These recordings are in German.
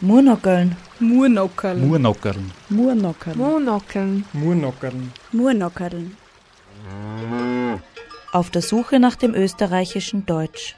Murnockeln. Murnockeln. Murnockeln. Murnockeln. Murnockeln. Murnockeln. Murnockeln. Auf der Suche nach dem österreichischen Deutsch.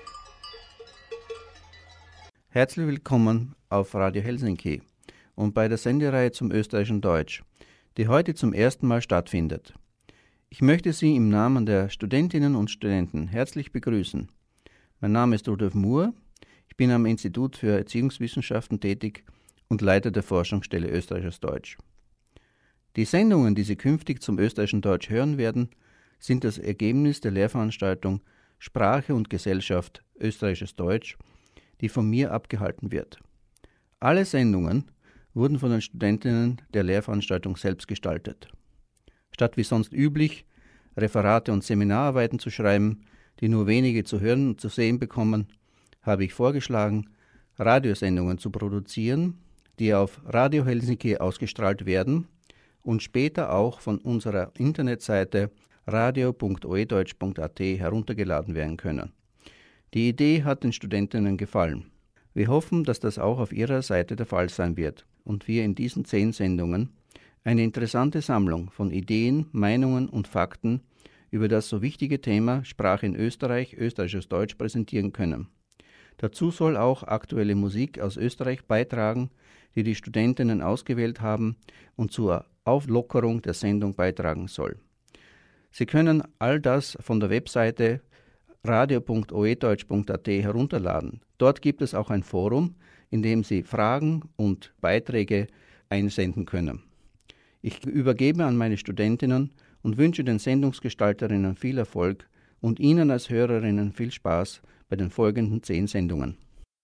Herzlich willkommen auf Radio Helsinki und bei der Sendereihe zum österreichischen Deutsch, die heute zum ersten Mal stattfindet. Ich möchte Sie im Namen der Studentinnen und Studenten herzlich begrüßen. Mein Name ist Rudolf Muhr, ich bin am Institut für Erziehungswissenschaften tätig und Leiter der Forschungsstelle Österreichisches Deutsch. Die Sendungen, die Sie künftig zum österreichischen Deutsch hören werden, sind das Ergebnis der Lehrveranstaltung Sprache und Gesellschaft Österreichisches Deutsch, die von mir abgehalten wird. Alle Sendungen wurden von den Studentinnen der Lehrveranstaltung selbst gestaltet. Statt wie sonst üblich, Referate und Seminararbeiten zu schreiben, die nur wenige zu hören und zu sehen bekommen, habe ich vorgeschlagen, Radiosendungen zu produzieren, die auf Radio Helsinki ausgestrahlt werden und später auch von unserer Internetseite radio.oedeutsch.at heruntergeladen werden können. Die Idee hat den Studentinnen gefallen. Wir hoffen, dass das auch auf ihrer Seite der Fall sein wird und wir in diesen 10 Sendungen eine interessante Sammlung von Ideen, Meinungen und Fakten über das so wichtige Thema Sprache in Österreich, österreichisches Deutsch präsentieren können. Dazu soll auch aktuelle Musik aus Österreich beitragen, die die Studentinnen ausgewählt haben und zur Auflockerung der Sendung beitragen soll. Sie können all das von der Webseite radio.oedeutsch.at herunterladen. Dort gibt es auch ein Forum, in dem Sie Fragen und Beiträge einsenden können. Ich übergebe an meine Studentinnen und wünsche den Sendungsgestalterinnen viel Erfolg und Ihnen als Hörerinnen viel Spaß bei den folgenden 10 Sendungen.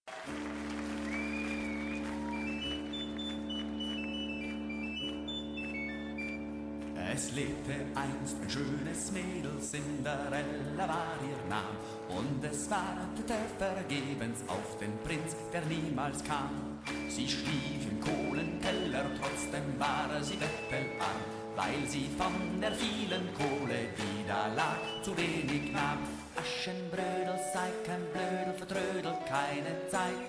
Es lebte einst ein schönes Mädel, Cinderella war ihr Name, und es wartete vergebens auf den Prinz, der niemals kam. Sie schlief im Kohlenkeller, trotzdem war sie bettelarm, weil sie von der vielen Kohle, die da lag, zu wenig nahm. Aschenbrödel, sei kein Blödel, vertrödel keine Zeit.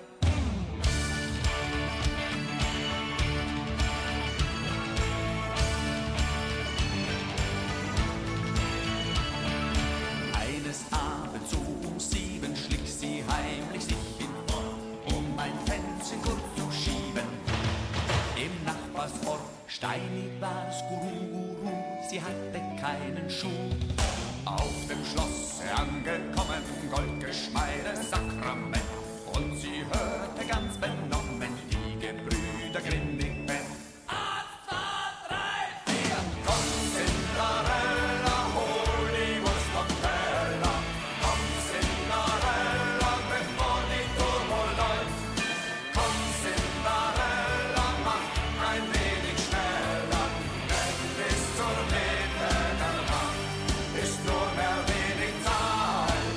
Abends so um 7 schlich sie heimlich sich in Form, um ein Fenster kurz zu schieben. Im Nachbarsort steinig war's, Guru, sie hatte keinen Schuh. Auf dem Schloss angekommen, Goldgeschmeide, Sakrament, und sie hörte ganz benommen die Gebrüder grimmig bellen. 1, 2, 3, 4, komm Cinderella, hol die Wurst vom Teller. Komm Cinderella, bevor die Turbo läuft. Komm Cinderella, mach ein wenig schneller, denn bis zur Mitte der Nacht ist nur mehr wenig Zeit.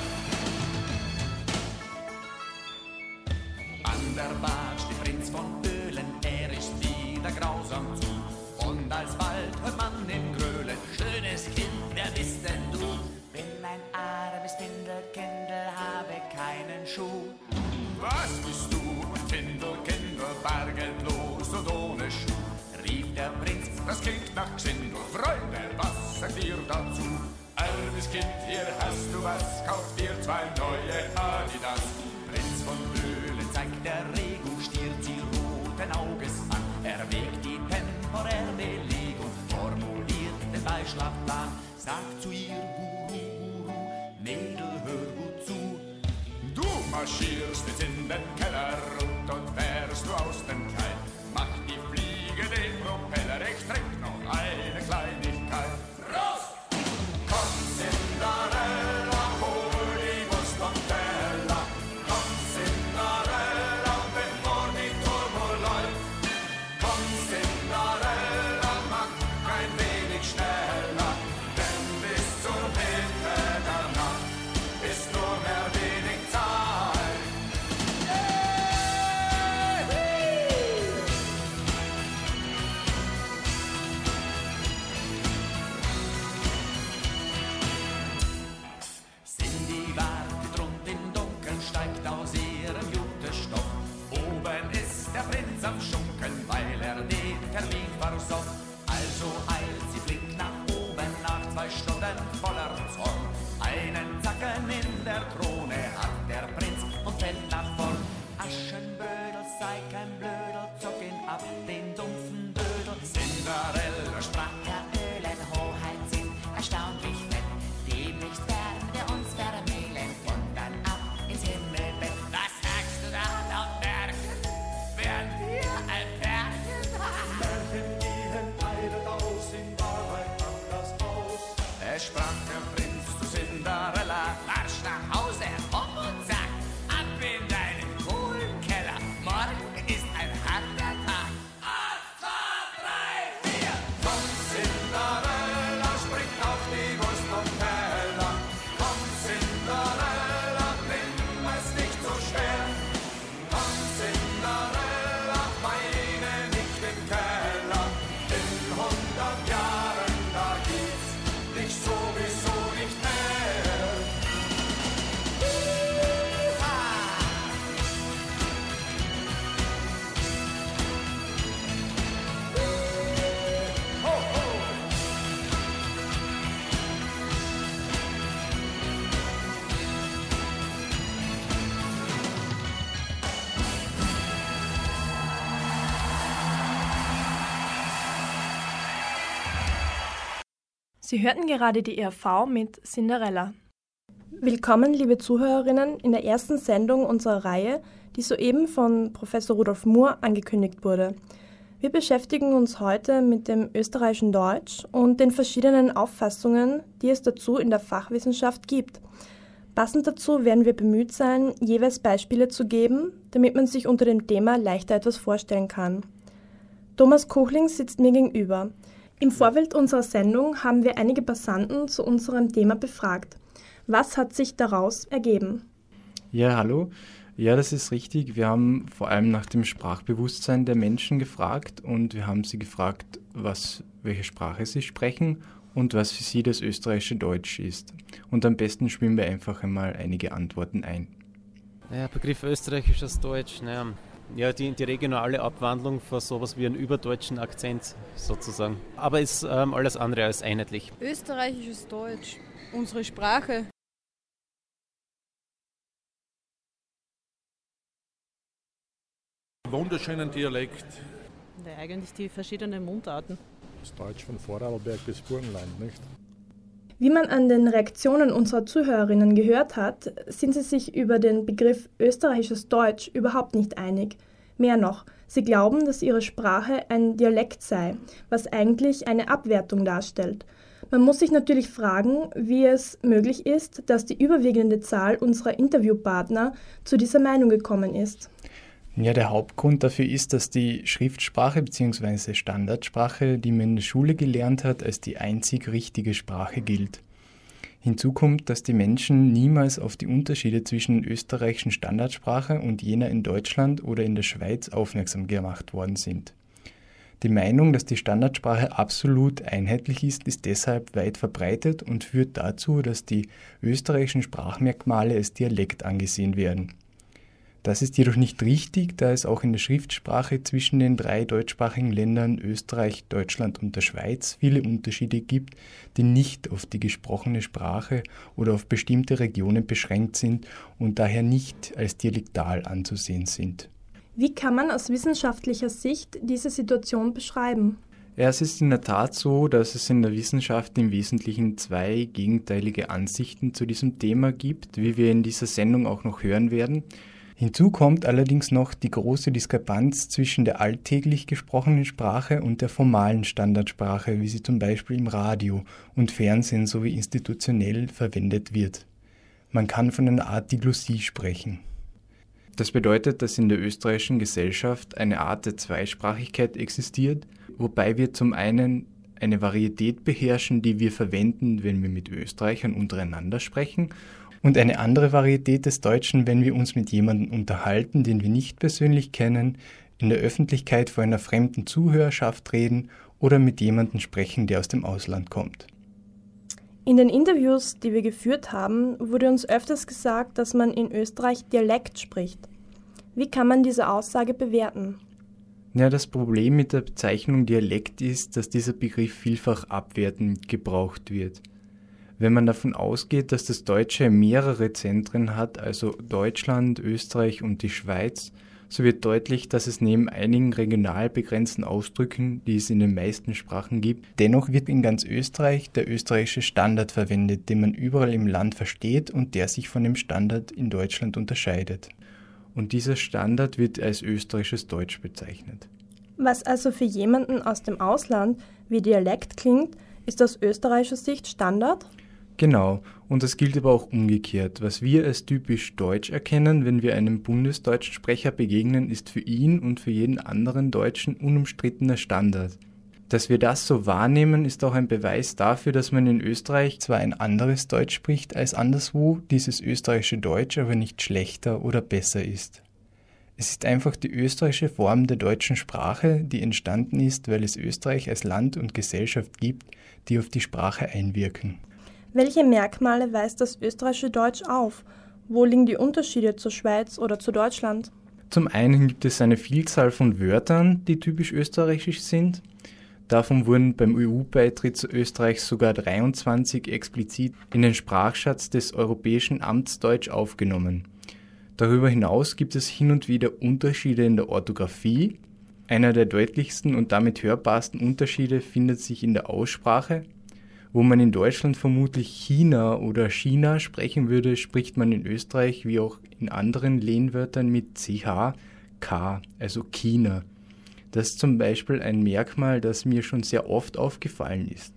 An der Bar steht Prinz von Öhlen, er ist wieder grausam zu. Und alsbald hört man im Grölen: Schönes Kind, wer bist denn du? Bin ein armes Findelkindel, habe keinen Schuh. Was bist du, Findelkindel, bargeldlos und ohne Schuh? Rief der Prinz, das klingt nach Gesindel. Freunde, was sagt ihr dazu? Armes Kind, hier hast du was, kauf dir 2 neue Adidas. Prinz von Öhlen zeigt der Regung, stiert sie roten Auges an. Er wägt die temporäre Belegung, formuliert den Beischlafplan, sagt zu ihr: Guru, Guru, Mädel, hör gut zu. Du marschierst jetzt in den Keller und dort fährst du aus dem Kleid. Mach die Fliege den Propeller, ich trink noch eine Kleinigkeit. Raus! Komm Cinderella, hol die Wurst vom Teller. Komm Cinderella, bevor die Turbo läuft. Komm Cinderella, mach ein wenig schneller, denn bis zur Mitte der Nacht ist nur mehr wenig Zeit. Sie hörten gerade die ERV mit Cinderella. Willkommen, liebe Zuhörerinnen, in der ersten Sendung unserer Reihe, die soeben von Professor Rudolf Mohr angekündigt wurde. Wir beschäftigen uns heute mit dem österreichischen Deutsch und den verschiedenen Auffassungen, die es dazu in der Fachwissenschaft gibt. Passend dazu werden wir bemüht sein, jeweils Beispiele zu geben, damit man sich unter dem Thema leichter etwas vorstellen kann. Thomas Kochling sitzt mir gegenüber. Im Vorfeld unserer Sendung haben wir einige Passanten zu unserem Thema befragt. Was hat sich daraus ergeben? Ja, hallo. Ja, das ist richtig. Wir haben vor allem nach dem Sprachbewusstsein der Menschen gefragt und wir haben sie gefragt, welche Sprache sie sprechen und was für sie das österreichische Deutsch ist. Und am besten spielen wir einfach einmal einige Antworten ein. Der Begriff österreichisches Deutsch, die regionale Abwandlung von sowas wie einem überdeutschen Akzent sozusagen. Aber ist alles andere als einheitlich. Österreichisches Deutsch, unsere Sprache. Wunderschönen Dialekt. Eigentlich die verschiedenen Mundarten. Das Deutsch von Vorarlberg bis Burgenland, nicht? Wie man an den Reaktionen unserer Zuhörerinnen gehört hat, sind sie sich über den Begriff österreichisches Deutsch überhaupt nicht einig. Mehr noch, sie glauben, dass ihre Sprache ein Dialekt sei, was eigentlich eine Abwertung darstellt. Man muss sich natürlich fragen, wie es möglich ist, dass die überwiegende Zahl unserer Interviewpartner zu dieser Meinung gekommen ist. Ja, der Hauptgrund dafür ist, dass die Schriftsprache bzw. Standardsprache, die man in der Schule gelernt hat, als die einzig richtige Sprache gilt. Hinzu kommt, dass die Menschen niemals auf die Unterschiede zwischen der österreichischen Standardsprache und jener in Deutschland oder in der Schweiz aufmerksam gemacht worden sind. Die Meinung, dass die Standardsprache absolut einheitlich ist deshalb weit verbreitet und führt dazu, dass die österreichischen Sprachmerkmale als Dialekt angesehen werden. Das ist jedoch nicht richtig, da es auch in der Schriftsprache zwischen den 3 deutschsprachigen Ländern Österreich, Deutschland und der Schweiz viele Unterschiede gibt, die nicht auf die gesprochene Sprache oder auf bestimmte Regionen beschränkt sind und daher nicht als dialektal anzusehen sind. Wie kann man aus wissenschaftlicher Sicht diese Situation beschreiben? Ja, es ist in der Tat so, dass es in der Wissenschaft im Wesentlichen 2 gegenteilige Ansichten zu diesem Thema gibt, wie wir in dieser Sendung auch noch hören werden. Hinzu kommt allerdings noch die große Diskrepanz zwischen der alltäglich gesprochenen Sprache und der formalen Standardsprache, wie sie zum Beispiel im Radio und Fernsehen sowie institutionell verwendet wird. Man kann von einer Art Diglossie sprechen. Das bedeutet, dass in der österreichischen Gesellschaft eine Art der Zweisprachigkeit existiert, wobei wir zum einen eine Varietät beherrschen, die wir verwenden, wenn wir mit Österreichern untereinander sprechen, und eine andere Varietät des Deutschen, wenn wir uns mit jemandem unterhalten, den wir nicht persönlich kennen, in der Öffentlichkeit vor einer fremden Zuhörerschaft reden oder mit jemandem sprechen, der aus dem Ausland kommt. In den Interviews, die wir geführt haben, wurde uns öfters gesagt, dass man in Österreich Dialekt spricht. Wie kann man diese Aussage bewerten? Ja, das Problem mit der Bezeichnung Dialekt ist, dass dieser Begriff vielfach abwertend gebraucht wird. Wenn man davon ausgeht, dass das Deutsche mehrere Zentren hat, also Deutschland, Österreich und die Schweiz, so wird deutlich, dass es neben einigen regional begrenzten Ausdrücken, die es in den meisten Sprachen gibt, dennoch wird in ganz Österreich der österreichische Standard verwendet, den man überall im Land versteht und der sich von dem Standard in Deutschland unterscheidet. Und dieser Standard wird als österreichisches Deutsch bezeichnet. Was also für jemanden aus dem Ausland wie Dialekt klingt, ist aus österreichischer Sicht Standard? Genau, und das gilt aber auch umgekehrt. Was wir als typisch deutsch erkennen, wenn wir einem bundesdeutschen Sprecher begegnen, ist für ihn und für jeden anderen Deutschen unumstrittener Standard. Dass wir das so wahrnehmen, ist auch ein Beweis dafür, dass man in Österreich zwar ein anderes Deutsch spricht als anderswo, dieses österreichische Deutsch aber nicht schlechter oder besser ist. Es ist einfach die österreichische Form der deutschen Sprache, die entstanden ist, weil es Österreich als Land und Gesellschaft gibt, die auf die Sprache einwirken. Welche Merkmale weist das österreichische Deutsch auf? Wo liegen die Unterschiede zur Schweiz oder zu Deutschland? Zum einen gibt es eine Vielzahl von Wörtern, die typisch österreichisch sind. Davon wurden beim EU-Beitritt zu Österreich sogar 23 explizit in den Sprachschatz des Europäischen Amtsdeutsch aufgenommen. Darüber hinaus gibt es hin und wieder Unterschiede in der Orthographie. Einer der deutlichsten und damit hörbarsten Unterschiede findet sich in der Aussprache. Wo man in Deutschland vermutlich China oder China sprechen würde, spricht man in Österreich wie auch in anderen Lehnwörtern mit ch, k, also China. Das ist zum Beispiel ein Merkmal, das mir schon sehr oft aufgefallen ist.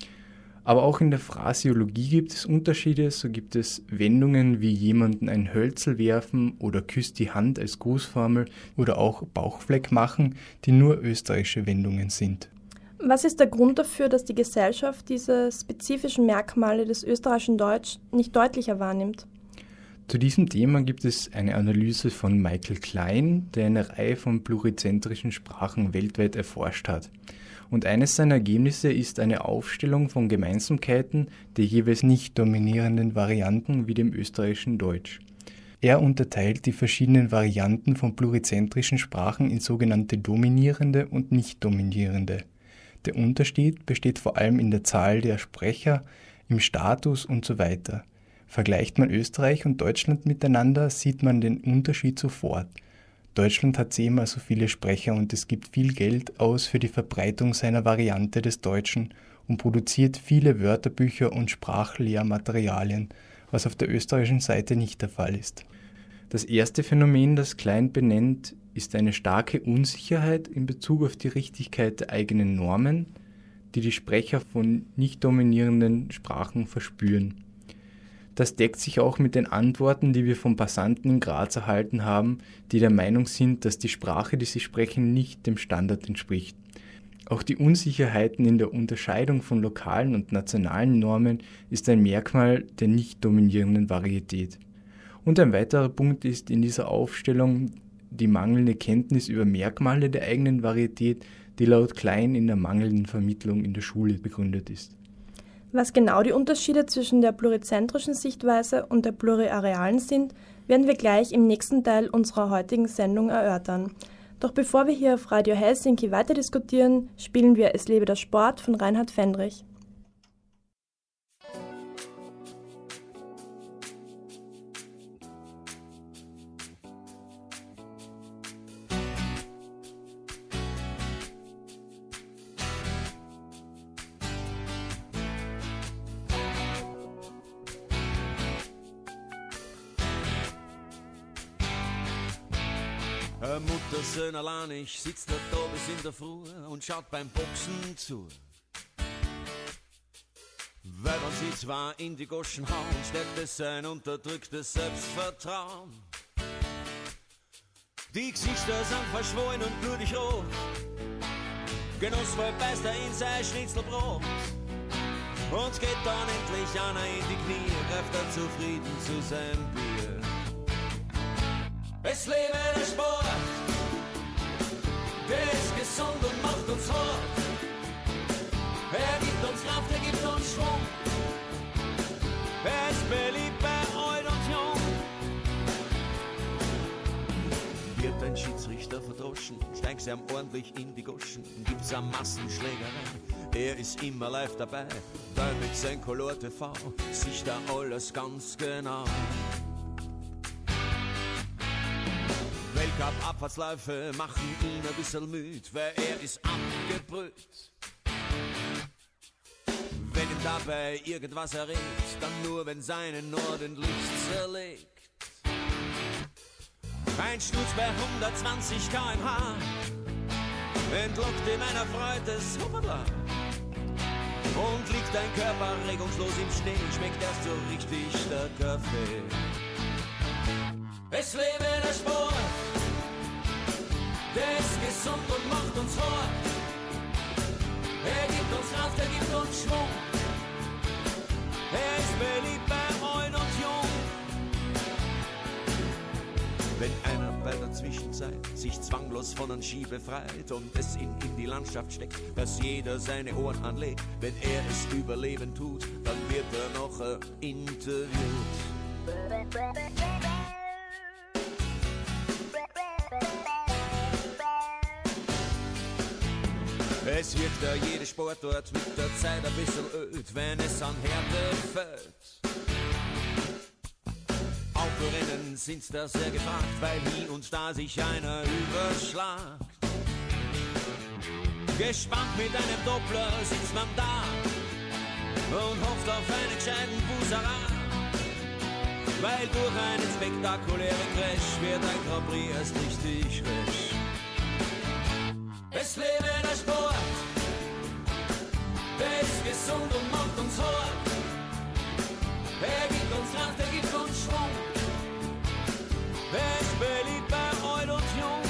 Aber auch in der Phraseologie gibt es Unterschiede, so gibt es Wendungen wie jemanden ein Hölzel werfen oder küsst die Hand als Grußformel oder auch Bauchfleck machen, die nur österreichische Wendungen sind. Was ist der Grund dafür, dass die Gesellschaft diese spezifischen Merkmale des österreichischen Deutsch nicht deutlicher wahrnimmt? Zu diesem Thema gibt es eine Analyse von Michael Klein, der eine Reihe von plurizentrischen Sprachen weltweit erforscht hat. Und eines seiner Ergebnisse ist eine Aufstellung von Gemeinsamkeiten der jeweils nicht dominierenden Varianten wie dem österreichischen Deutsch. Er unterteilt die verschiedenen Varianten von plurizentrischen Sprachen in sogenannte dominierende und nicht dominierende. Der Unterschied besteht vor allem in der Zahl der Sprecher, im Status und so weiter. Vergleicht man Österreich und Deutschland miteinander, sieht man den Unterschied sofort. Deutschland hat 10-mal so viele Sprecher und es gibt viel Geld aus für die Verbreitung seiner Variante des Deutschen und produziert viele Wörterbücher und Sprachlehrmaterialien, was auf der österreichischen Seite nicht der Fall ist. Das erste Phänomen, das Klein benennt, ist eine starke Unsicherheit in Bezug auf die Richtigkeit der eigenen Normen, die die Sprecher von nicht dominierenden Sprachen verspüren. Das deckt sich auch mit den Antworten, die wir von Passanten in Graz erhalten haben, die der Meinung sind, dass die Sprache, die sie sprechen, nicht dem Standard entspricht. Auch die Unsicherheiten in der Unterscheidung von lokalen und nationalen Normen ist ein Merkmal der nicht dominierenden Varietät. Und ein weiterer Punkt ist in dieser Aufstellung die mangelnde Kenntnis über Merkmale der eigenen Varietät, die laut Klein in der mangelnden Vermittlung in der Schule begründet ist. Was genau die Unterschiede zwischen der plurizentrischen Sichtweise und der pluriarealen sind, werden wir gleich im nächsten Teil unserer heutigen Sendung erörtern. Doch bevor wir hier auf Radio Helsinki weiter diskutieren, spielen wir Es lebe der Sport von Reinhard Fendrich. Muttersöhn alleinig sitzt er da bis in der Früh und schaut beim Boxen zu. Weil man sie zwar in die Goschen hauen, steckt es sein unterdrücktes Selbstvertrauen. Die Gesichter sind verschwollen und blutig rot. Genussvoll beißt er in sein Schnitzelbrot. Und geht dann endlich einer in die Knie, greift er zufrieden zu seinem Bier. Es lebe der Sport, der ist gesund und macht uns hart. Er gibt uns Kraft, er gibt uns Schwung. Er ist beliebt bei alt und jung. Wird ein Schiedsrichter verdroschen, steigt's ihm ordentlich in die Goschen, gibt's eine Massenschlägerei. Er ist immer live dabei, weil mit sein Color TV sich da alles ganz genau. Weltcup-Abfahrtsläufe machen ihn ein bisschen müd, weil er ist abgebrüht. Wenn ihm dabei irgendwas erregt, dann nur, wenn seine ordentlich zerlegt. Ein Sturz bei 120 km/h entlockt ihm ein erfreutes Hubbala. Und liegt ein Körper regungslos im Schnee, schmeckt erst so richtig der Kaffee. Es lebe der Sport, der ist gesund und macht uns hart. Er gibt uns Kraft, er gibt uns Schwung. Er ist beliebt bei alt und jung. Wenn einer bei der Zwischenzeit sich zwanglos von einem Ski befreit und es ihn in die Landschaft steckt, dass jeder seine Ohren anlegt, wenn er es überleben tut, dann wird er noch interviewt. Es wirkt da jede Sportart mit der Zeit ein bisschen öd, wenn es an Härte fällt. Autorennen sind's da sehr gefragt, weil hier und da sich einer überschlagt. Gespannt mit einem Doppler sitzt man da und hofft auf einen gescheiten Busara. Weil durch einen spektakulären Crash wird ein Grand Prix erst richtig frisch. Es lebe der Sport, der ist gesund und macht uns hart. Er gibt uns Kraft, er gibt uns Schwung. Er ist beliebt bei alt und jung.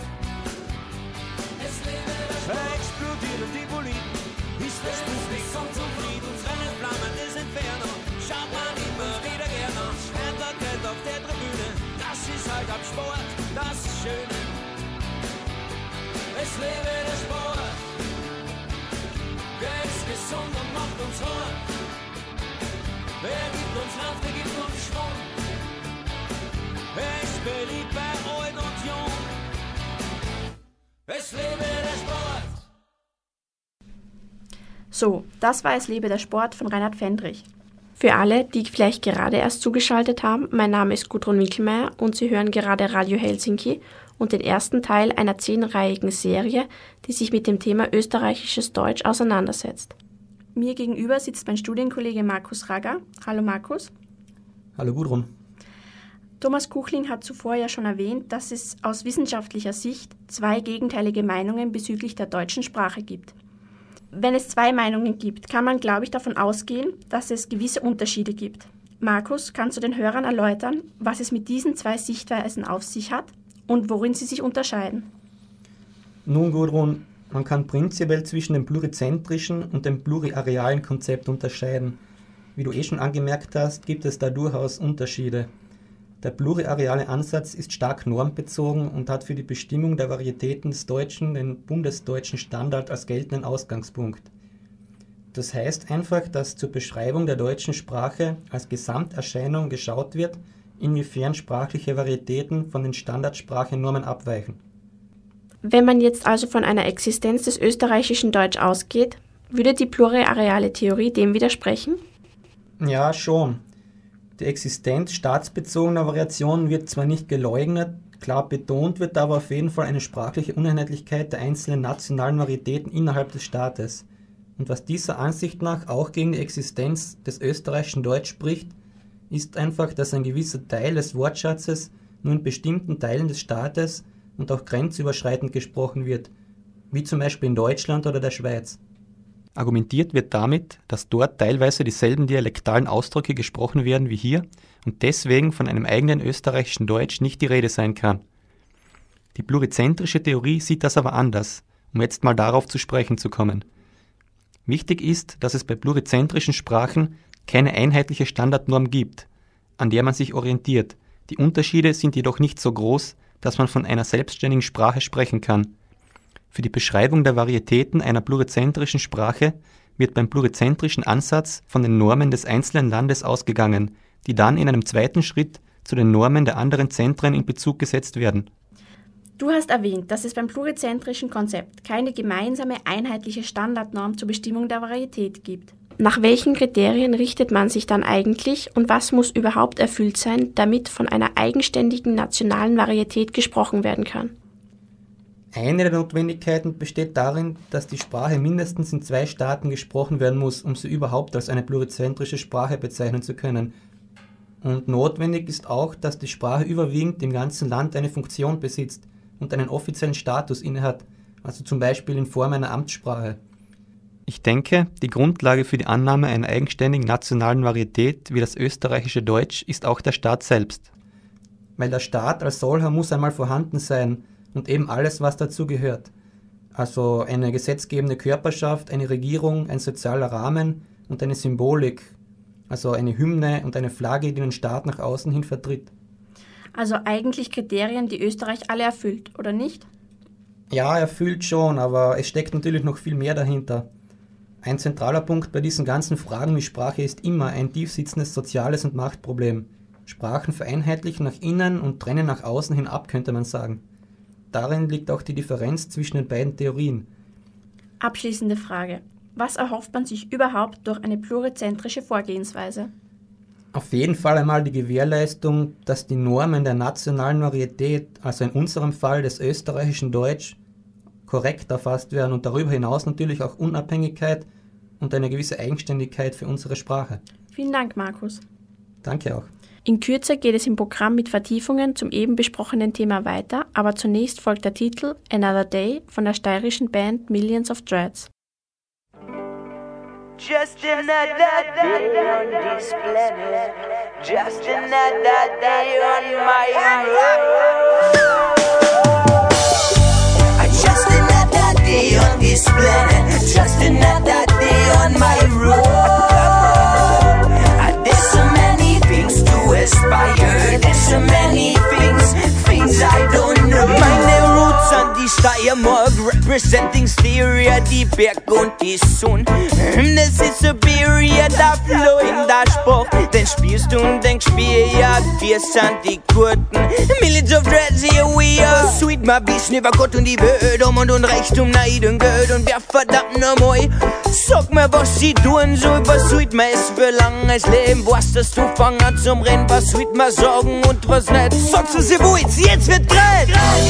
Es lebe der Sport. Er explodiert die Boliden, ist der Sputnik und zufrieden. Uns rennen Flammen des Inferno, schaut man immer wieder gerne an. Schwertert auf der Tribüne, das ist halt am Sport, das Schöne. Es lebe der Sport, der ist gesund und macht uns hart. Er gibt uns Kraft, er gibt uns Schwung. Er ist beliebt bei alt und jung. Es lebe der Sport. So, das war Es lebe der Sport von Reinhard Fendrich. Für alle, die vielleicht gerade erst zugeschaltet haben, mein Name ist Gudrun Winkelmeier und Sie hören gerade Radio Helsinki und den ersten Teil einer 10-reihigen Serie, die sich mit dem Thema österreichisches Deutsch auseinandersetzt. Mir gegenüber sitzt mein Studienkollege Markus Ragger. Hallo Markus. Hallo Gudrun. Thomas Kuchling hat zuvor ja schon erwähnt, dass es aus wissenschaftlicher Sicht 2 gegenteilige Meinungen bezüglich der deutschen Sprache gibt. Wenn es 2 Meinungen gibt, kann man, glaube ich, davon ausgehen, dass es gewisse Unterschiede gibt. Markus, kannst du den Hörern erläutern, was es mit diesen 2 Sichtweisen auf sich hat und worin sie sich unterscheiden? Nun Gudrun, man kann prinzipiell zwischen dem plurizentrischen und dem pluriarealen Konzept unterscheiden. Wie du schon angemerkt hast, gibt es da durchaus Unterschiede. Der pluriareale Ansatz ist stark normbezogen und hat für die Bestimmung der Varietäten des Deutschen den bundesdeutschen Standard als geltenden Ausgangspunkt. Das heißt einfach, dass zur Beschreibung der deutschen Sprache als Gesamterscheinung geschaut wird, inwiefern sprachliche Varietäten von den Standardsprachennormen abweichen. Wenn man jetzt also von einer Existenz des österreichischen Deutsch ausgeht, würde die pluriareale Theorie dem widersprechen? Ja, schon. Die Existenz staatsbezogener Variationen wird zwar nicht geleugnet, klar betont wird aber auf jeden Fall eine sprachliche Uneinheitlichkeit der einzelnen nationalen Varietäten innerhalb des Staates. Und was dieser Ansicht nach auch gegen die Existenz des österreichischen Deutsch spricht, ist einfach, dass ein gewisser Teil des Wortschatzes nur in bestimmten Teilen des Staates und auch grenzüberschreitend gesprochen wird, wie zum Beispiel in Deutschland oder der Schweiz. Argumentiert wird damit, dass dort teilweise dieselben dialektalen Ausdrücke gesprochen werden wie hier und deswegen von einem eigenen österreichischen Deutsch nicht die Rede sein kann. Die plurizentrische Theorie sieht das aber anders, um jetzt mal darauf zu sprechen zu kommen. Wichtig ist, dass es bei plurizentrischen Sprachen keine einheitliche Standardnorm gibt, an der man sich orientiert. Die Unterschiede sind jedoch nicht so groß, dass man von einer selbstständigen Sprache sprechen kann. Für die Beschreibung der Varietäten einer plurizentrischen Sprache wird beim plurizentrischen Ansatz von den Normen des einzelnen Landes ausgegangen, die dann in einem zweiten Schritt zu den Normen der anderen Zentren in Bezug gesetzt werden. Du hast erwähnt, dass es beim plurizentrischen Konzept keine gemeinsame, einheitliche Standardnorm zur Bestimmung der Varietät gibt. Nach welchen Kriterien richtet man sich dann eigentlich und was muss überhaupt erfüllt sein, damit von einer eigenständigen nationalen Varietät gesprochen werden kann? Eine der Notwendigkeiten besteht darin, dass die Sprache mindestens in 2 Staaten gesprochen werden muss, um sie überhaupt als eine plurizentische Sprache bezeichnen zu können. Und notwendig ist auch, dass die Sprache überwiegend im ganzen Land eine Funktion besitzt und einen offiziellen Status innehat, also zum Beispiel in Form einer Amtssprache. Ich denke, die Grundlage für die Annahme einer eigenständigen nationalen Varietät wie das österreichische Deutsch ist auch der Staat selbst. Weil der Staat als solcher muss einmal vorhanden sein und eben alles, was dazu gehört. Also eine gesetzgebende Körperschaft, eine Regierung, ein sozialer Rahmen und eine Symbolik, also eine Hymne und eine Flagge, die den Staat nach außen hin vertritt. Also eigentlich Kriterien, die Österreich alle erfüllt, oder nicht? Ja, erfüllt schon, aber es steckt natürlich noch viel mehr dahinter. Ein zentraler Punkt bei diesen ganzen Fragen wie Sprache ist immer ein tiefsitzendes soziales und Machtproblem. Sprachen vereinheitlichen nach innen und trennen nach außen hin ab, könnte man sagen. Darin liegt auch die Differenz zwischen den beiden Theorien. Abschließende Frage. Was erhofft man sich überhaupt durch eine plurizentrische Vorgehensweise? Auf jeden Fall einmal die Gewährleistung, dass die Normen der nationalen Varietät, also in unserem Fall des österreichischen Deutsch, korrekt erfasst werden und darüber hinaus natürlich auch Unabhängigkeit und eine gewisse Eigenständigkeit für unsere Sprache. Vielen Dank, Markus. Danke auch. In Kürze geht es im Programm mit Vertiefungen zum eben besprochenen Thema weiter, aber zunächst folgt der Titel Another Day von der steirischen Band Millions of Dreads. Just another day on this planet. Just another day on my road. Just another day on this planet. Just another day on my road. There's so many things to aspire. There's so many things I don't know. Meine Roots an die Steiermark, representing Styria, die Berg und die Sonne. Das ist Siberia, da Flow in der Spruch. Den spielst du und denkst, ja, wir sind die Guten. Millions of Dreads, here we are. Sweet, my Vision über Gott und die Welt, und Reichtum, Neid und Geld. Und wer verdammt nochmal, sag mir, was sie tun soll. Was sweet man ist für langes Leben. Was das du fangen zum Rennen, was sweet man sagen und was nicht. Sagst du sie, wo jetzt wird dreht.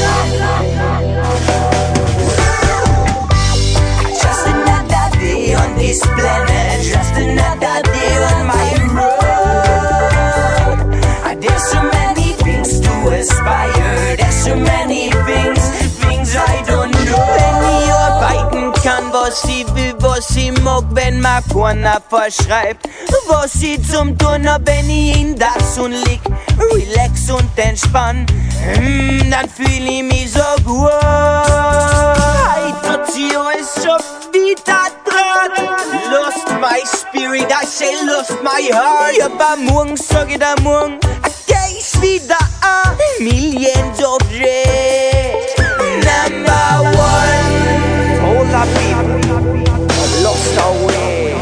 Just another day on this planet. Just another day on my road. There's so many things to aspire. There's so many things I don't know. Wenn ich arbeiten kann, was sie will, was sie mag, wenn man vorne verschreibt, was sie zum tun hat, wenn ich in der Sonne lieg, relax und entspann, dann fühl ich mich so gut. Heute sie alles schon wieder dran. Lost my spirit, I say lost my heart. Aber morgen sag ich da morgen, geh's wieder an. Millions of Dreads. Number one. All the people lost our way.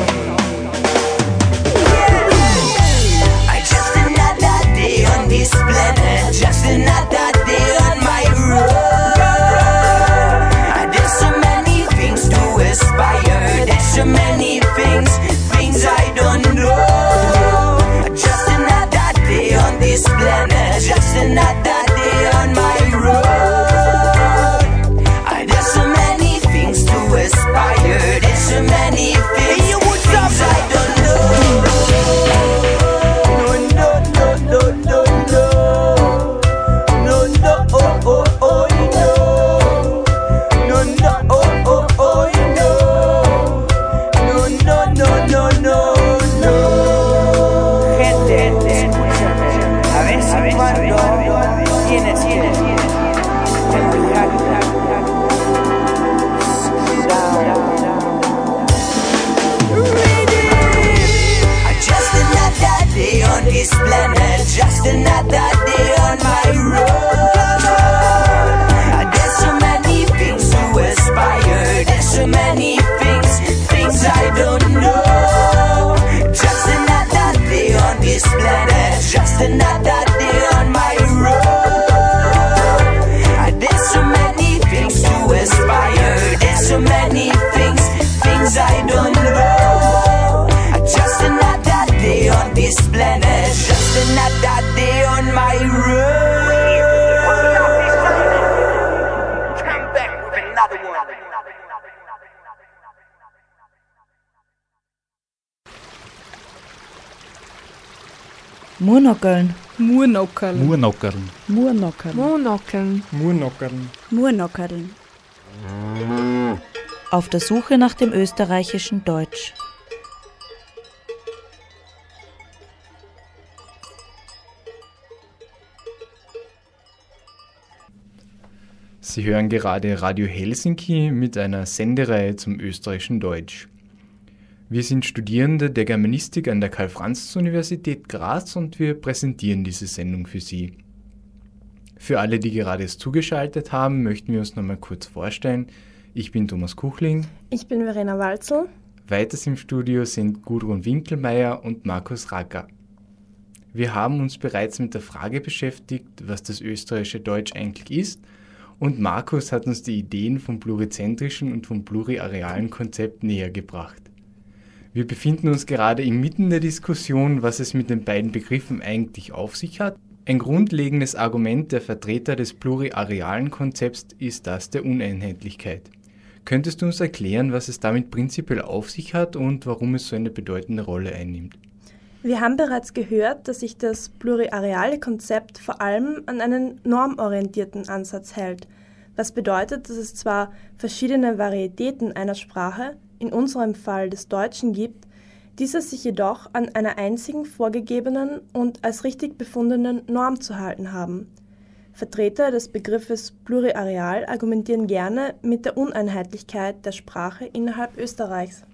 Just another day on this planet. Just another day on my road. There's so many things to aspire. There's so many things I don't know. Just another day on this planet. Just another day on my road. There's so many things to aspire. There's so many things I don't know. No, no, no, no, no. No, no, oh, oh, oh, no. No, no, oh, oh, oh, no. No, no, no, no, no, no. Gente, escúchame. A ver si cuando tienes Just another day on this planet. Just another day on my road. There's so many things to aspire. There's so many things I don't know. Just another day on this planet. Just another day on my road. There's so many things to aspire. There's so many things I don't know. Just another day on this planet. Just another day on my road. Come back with another one. Murnockeln. Murnockeln. Murnockeln. Murnockeln. Murnockeln. Murnockeln. Murnockeln. Auf der Suche nach dem österreichischen Deutsch. Sie hören gerade Radio Helsinki mit einer Sendereihe zum österreichischen Deutsch. Wir sind Studierende der Germanistik an der Karl-Franz-Universität Graz und wir präsentieren diese Sendung für Sie. Für alle, die gerade erst zugeschaltet haben, möchten wir uns nochmal kurz vorstellen. Ich bin Thomas Kuchling. Ich bin Verena Walzel. Weiters im Studio sind Gudrun Winkelmeier und Markus Racker. Wir haben uns bereits mit der Frage beschäftigt, was das österreichische Deutsch eigentlich ist, und Markus hat uns die Ideen vom plurizentrischen und vom pluriarealen Konzept näher gebracht. Wir befinden uns gerade inmitten der Diskussion, was es mit den beiden Begriffen eigentlich auf sich hat. Ein grundlegendes Argument der Vertreter des pluriarealen Konzepts ist das der Uneinheitlichkeit. Könntest du uns erklären, was es damit prinzipiell auf sich hat und warum es so eine bedeutende Rolle einnimmt? Wir haben bereits gehört, dass sich das pluriareale Konzept vor allem an einen normorientierten Ansatz hält, was bedeutet, dass es zwar verschiedene Varietäten einer Sprache, in unserem Fall des Deutschen, gibt, diese sich jedoch an einer einzigen vorgegebenen und als richtig befundenen Norm zu halten haben. Vertreter des Begriffes pluriareal argumentieren gerne mit der Uneinheitlichkeit der Sprache innerhalb Österreichs.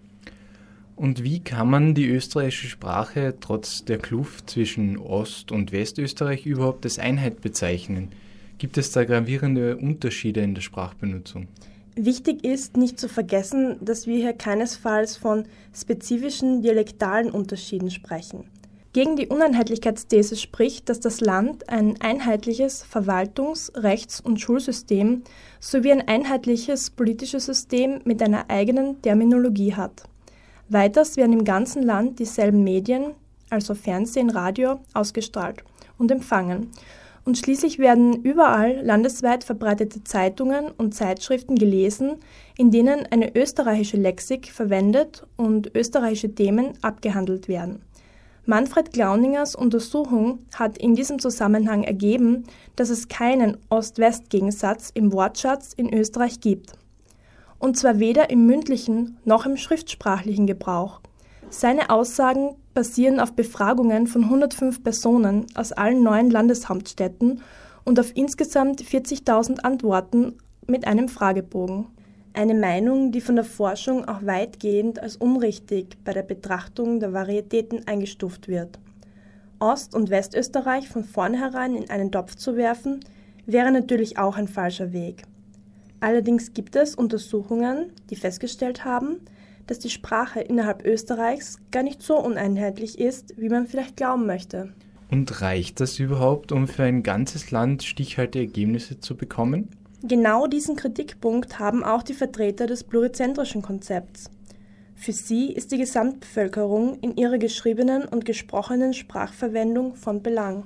Und wie kann man die österreichische Sprache trotz der Kluft zwischen Ost- und Westösterreich überhaupt als Einheit bezeichnen? Gibt es da gravierende Unterschiede in der Sprachbenutzung? Wichtig ist, nicht zu vergessen, dass wir hier keinesfalls von spezifischen dialektalen Unterschieden sprechen. Gegen die Uneinheitlichkeitsthese spricht, dass das Land ein einheitliches Verwaltungs-, Rechts- und Schulsystem sowie ein einheitliches politisches System mit einer eigenen Terminologie hat. Weiters werden im ganzen Land dieselben Medien, also Fernsehen, Radio, ausgestrahlt und empfangen. Und schließlich werden überall landesweit verbreitete Zeitungen und Zeitschriften gelesen, in denen eine österreichische Lexik verwendet und österreichische Themen abgehandelt werden. Manfred Glauningers Untersuchung hat in diesem Zusammenhang ergeben, dass es keinen Ost-West-Gegensatz im Wortschatz in Österreich gibt. Und zwar weder im mündlichen noch im schriftsprachlichen Gebrauch. Seine Aussagen basieren auf Befragungen von 105 Personen aus allen 9 Landeshauptstädten und auf insgesamt 40.000 Antworten mit einem Fragebogen. Eine Meinung, die von der Forschung auch weitgehend als unrichtig bei der Betrachtung der Varietäten eingestuft wird. Ost- und Westösterreich von vornherein in einen Topf zu werfen, wäre natürlich auch ein falscher Weg. Allerdings gibt es Untersuchungen, die festgestellt haben, dass die Sprache innerhalb Österreichs gar nicht so uneinheitlich ist, wie man vielleicht glauben möchte. Und reicht das überhaupt, um für ein ganzes Land stichhaltige Ergebnisse zu bekommen? Genau diesen Kritikpunkt haben auch die Vertreter des plurizentrischen Konzepts. Für sie ist die Gesamtbevölkerung in ihrer geschriebenen und gesprochenen Sprachverwendung von Belang.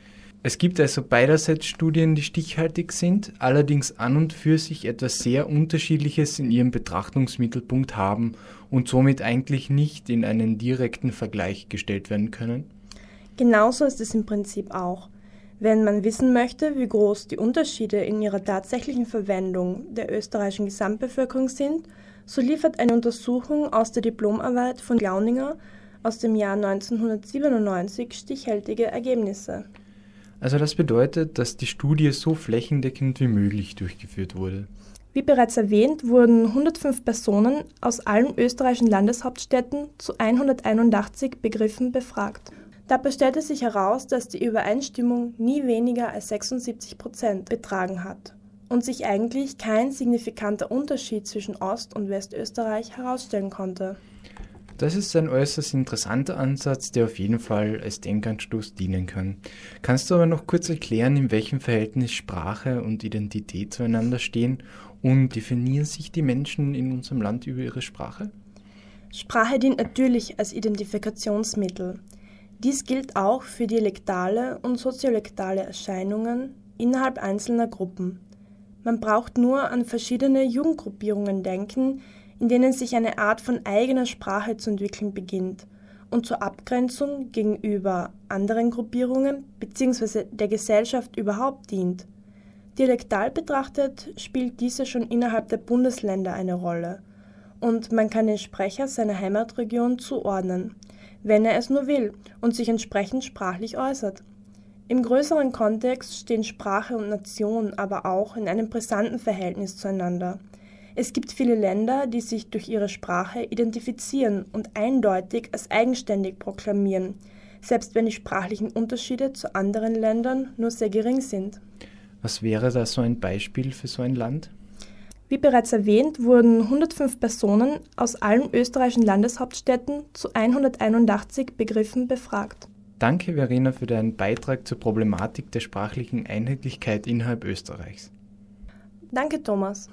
Es gibt also beiderseits Studien, die stichhaltig sind, allerdings an und für sich etwas sehr Unterschiedliches in ihrem Betrachtungsmittelpunkt haben und somit eigentlich nicht in einen direkten Vergleich gestellt werden können. Genauso ist es im Prinzip auch. Wenn man wissen möchte, wie groß die Unterschiede in ihrer tatsächlichen Verwendung der österreichischen Gesamtbevölkerung sind, so liefert eine Untersuchung aus der Diplomarbeit von Glauninger aus dem Jahr 1997 stichhaltige Ergebnisse. Also das bedeutet, dass die Studie so flächendeckend wie möglich durchgeführt wurde. Wie bereits erwähnt, wurden 105 Personen aus allen österreichischen Landeshauptstädten zu 181 Begriffen befragt. Dabei stellte sich heraus, dass die Übereinstimmung nie weniger als 76% betragen hat und sich eigentlich kein signifikanter Unterschied zwischen Ost- und Westösterreich herausstellen konnte. Das ist ein äußerst interessanter Ansatz, der auf jeden Fall als Denkanstoß dienen kann. Kannst du aber noch kurz erklären, in welchem Verhältnis Sprache und Identität zueinander stehen und definieren sich die Menschen in unserem Land über ihre Sprache? Sprache dient natürlich als Identifikationsmittel. Dies gilt auch für dialektale und soziolektale Erscheinungen innerhalb einzelner Gruppen. Man braucht nur an verschiedene Jugendgruppierungen denken, in denen sich eine Art von eigener Sprache zu entwickeln beginnt und zur Abgrenzung gegenüber anderen Gruppierungen bzw. der Gesellschaft überhaupt dient. Dialektal betrachtet spielt diese schon innerhalb der Bundesländer eine Rolle und man kann den Sprecher seiner Heimatregion zuordnen, wenn er es nur will und sich entsprechend sprachlich äußert. Im größeren Kontext stehen Sprache und Nation aber auch in einem brisanten Verhältnis zueinander. Es gibt viele Länder, die sich durch ihre Sprache identifizieren und eindeutig als eigenständig proklamieren, selbst wenn die sprachlichen Unterschiede zu anderen Ländern nur sehr gering sind. Was wäre da so ein Beispiel für so ein Land? Wie bereits erwähnt, wurden 105 Personen aus allen österreichischen Landeshauptstädten zu 181 Begriffen befragt. Danke, Verena, für deinen Beitrag zur Problematik der sprachlichen Einheitlichkeit innerhalb Österreichs. Danke, Thomas.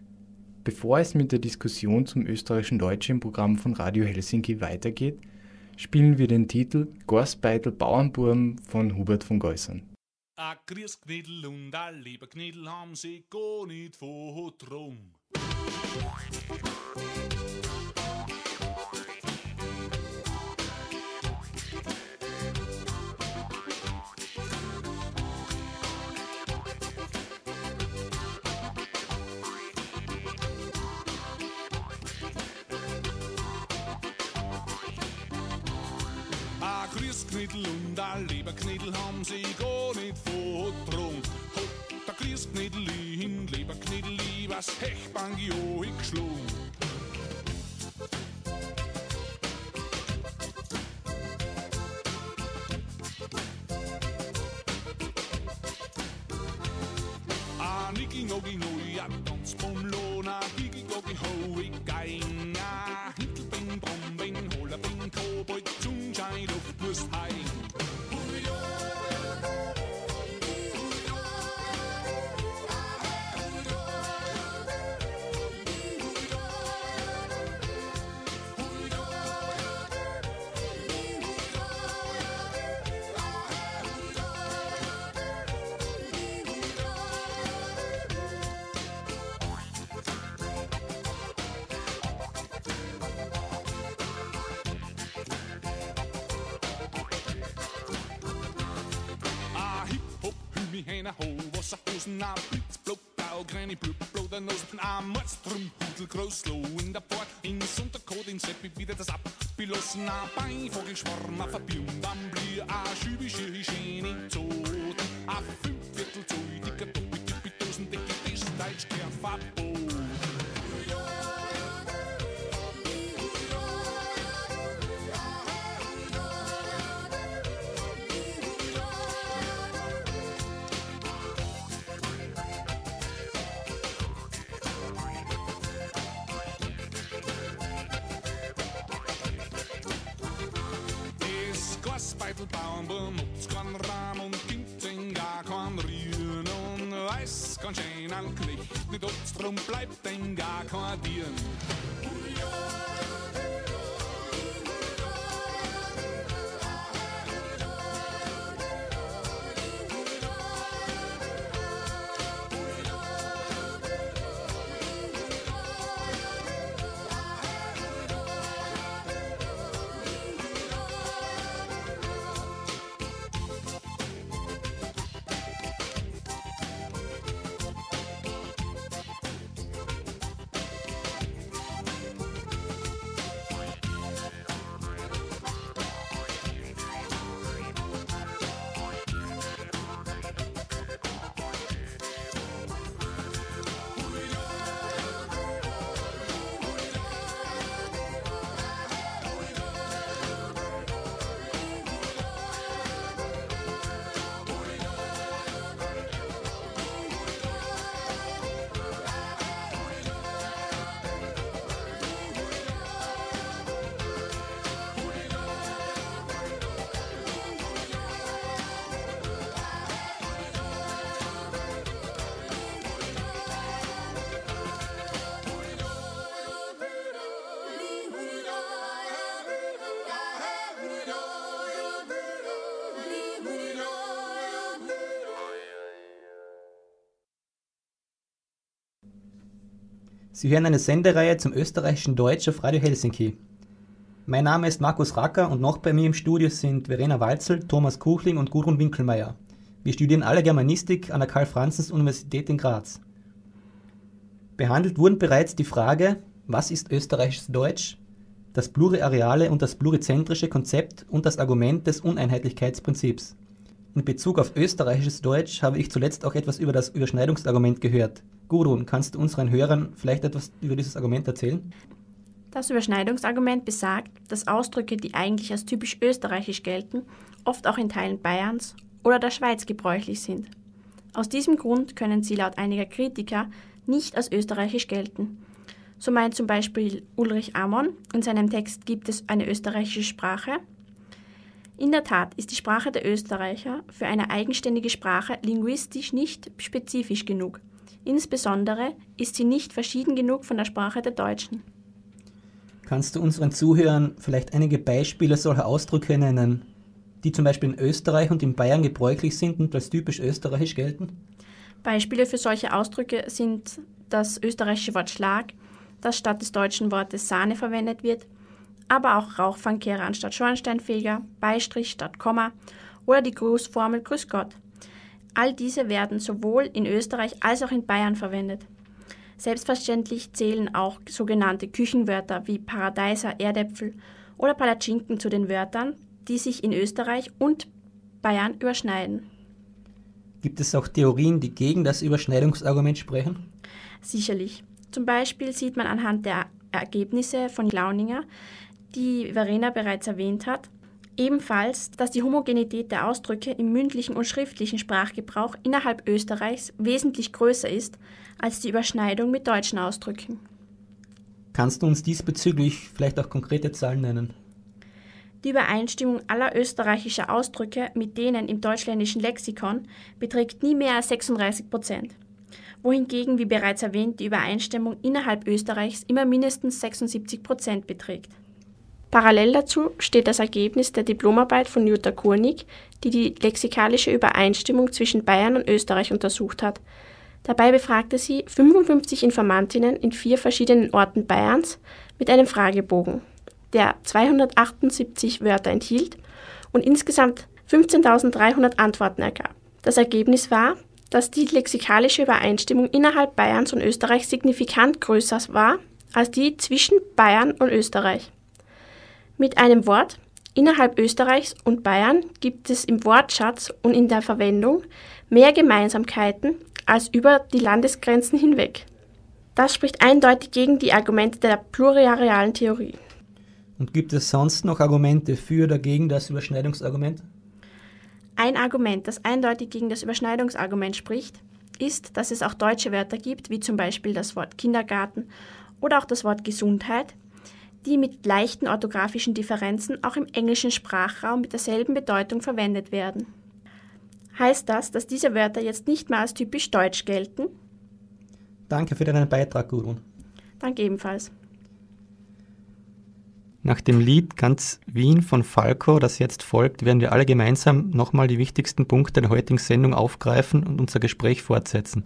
Bevor es mit der Diskussion zum österreichischen Deutsch im Programm von Radio Helsinki weitergeht, spielen wir den Titel Gorsbeitel Bauernburm von Hubert von Geusern. A Grieß Knidl und a lieber Knidl haben sie gar nicht von drum. Ein Grießknödel und ein Leberknödel haben sie gar nicht verdrungen. Hat der Grießknödel hin, Leberknödel, was Hechbank jo geschlagen. A Niki Nogi Noi, a Tanzbomlona, Gigi Gogi Hoi, Geina, Hintelbing, Brombing, Hollerbing, Kobold, Zungschei, Luft muss heim. Hähne, Wasserhosen, ein Blitzblau, blaugrüne Blutblau, der Nosen, ein Mordstrom, Hudel, Großloh in der Port, in Sonntagcode, in Seppi, wieder das abgelassen, ein Beinvogelschwarm, ein Verbirn, am Blier, ein schübische Hygiene, Zoten, ein Fünfviertel, Zoll, dicker Doppi, Tippi, Dosendecke, das Deutsch, der Verbot. Bauernbaum, ob's kein Rahm und gibt's in gar kein Rühren und weiß kein Schein an Knecht, nicht ob's drum bleibt denn gar kein Dirn. Sie hören eine Sendereihe zum österreichischen Deutsch auf Radio Helsinki. Mein Name ist Markus Racker und noch bei mir im Studio sind Verena Walzel, Thomas Kuchling und Gudrun Winkelmeier. Wir studieren alle Germanistik an der Karl-Franzens-Universität in Graz. Behandelt wurden bereits die Frage, was ist österreichisches Deutsch, das pluriareale und das plurizentrische Konzept und das Argument des Uneinheitlichkeitsprinzips. In Bezug auf österreichisches Deutsch habe ich zuletzt auch etwas über das Überschneidungsargument gehört. Gudrun, kannst du unseren Hörern vielleicht etwas über dieses Argument erzählen? Das Überschneidungsargument besagt, dass Ausdrücke, die eigentlich als typisch österreichisch gelten, oft auch in Teilen Bayerns oder der Schweiz gebräuchlich sind. Aus diesem Grund können sie laut einiger Kritiker nicht als österreichisch gelten. So meint zum Beispiel Ulrich Amon in seinem Text Gibt es eine österreichische Sprache? In der Tat ist die Sprache der Österreicher für eine eigenständige Sprache linguistisch nicht spezifisch genug. Insbesondere ist sie nicht verschieden genug von der Sprache der Deutschen. Kannst du unseren Zuhörern vielleicht einige Beispiele solcher Ausdrücke nennen, die zum Beispiel in Österreich und in Bayern gebräuchlich sind und als typisch österreichisch gelten? Beispiele für solche Ausdrücke sind das österreichische Wort Schlag, dass statt des deutschen Wortes Sahne verwendet wird, aber auch Rauchfangkehrer anstatt Schornsteinfeger, Beistrich statt Komma oder die Grußformel Grüß Gott. All diese werden sowohl in Österreich als auch in Bayern verwendet. Selbstverständlich zählen auch sogenannte Küchenwörter wie Paradeiser, Erdäpfel oder Palatschinken zu den Wörtern, die sich in Österreich und Bayern überschneiden. Gibt es auch Theorien, die gegen das Überschneidungsargument sprechen? Sicherlich. Zum Beispiel sieht man anhand der Ergebnisse von Glauninger, die Verena bereits erwähnt hat, ebenfalls, dass die Homogenität der Ausdrücke im mündlichen und schriftlichen Sprachgebrauch innerhalb Österreichs wesentlich größer ist als die Überschneidung mit deutschen Ausdrücken. Kannst du uns diesbezüglich vielleicht auch konkrete Zahlen nennen? Die Übereinstimmung aller österreichischer Ausdrücke mit denen im deutschländischen Lexikon beträgt nie mehr als 36%, wohingegen, wie bereits erwähnt, die Übereinstimmung innerhalb Österreichs immer mindestens 76% beträgt. Parallel dazu steht das Ergebnis der Diplomarbeit von Jutta Kurnig, die die lexikalische Übereinstimmung zwischen Bayern und Österreich untersucht hat. Dabei befragte sie 55 Informantinnen in 4 verschiedenen Orten Bayerns mit einem Fragebogen, der 278 Wörter enthielt und insgesamt 15.300 Antworten ergab. Das Ergebnis war, dass die lexikalische Übereinstimmung innerhalb Bayerns und Österreichs signifikant größer war als die zwischen Bayern und Österreich. Mit einem Wort innerhalb Österreichs und Bayern gibt es im Wortschatz und in der Verwendung mehr Gemeinsamkeiten als über die Landesgrenzen hinweg. Das spricht eindeutig gegen die Argumente der pluriarealen Theorie. Und gibt es sonst noch Argumente für oder gegen das Überschneidungsargument? Ein Argument, das eindeutig gegen das Überschneidungsargument spricht, ist, dass es auch deutsche Wörter gibt, wie zum Beispiel das Wort Kindergarten oder auch das Wort Gesundheit, die mit leichten orthografischen Differenzen auch im englischen Sprachraum mit derselben Bedeutung verwendet werden. Heißt das, dass diese Wörter jetzt nicht mehr als typisch deutsch gelten? Danke für deinen Beitrag, Gudrun. Danke ebenfalls. Nach dem Lied Ganz Wien von Falco, das jetzt folgt, werden wir alle gemeinsam nochmal die wichtigsten Punkte der heutigen Sendung aufgreifen und unser Gespräch fortsetzen.